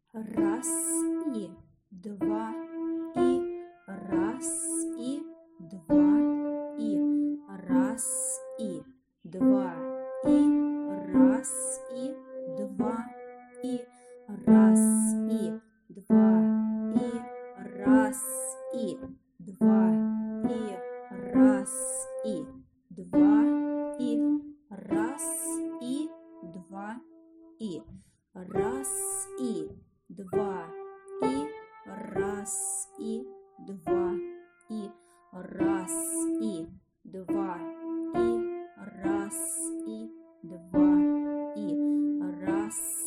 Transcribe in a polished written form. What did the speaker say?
Раз и два и раз и два и раз и два и раз и два и раз и два и раз и два и раз и два и раз и два и раз и два и раз и два и раз и два и раз и два и раз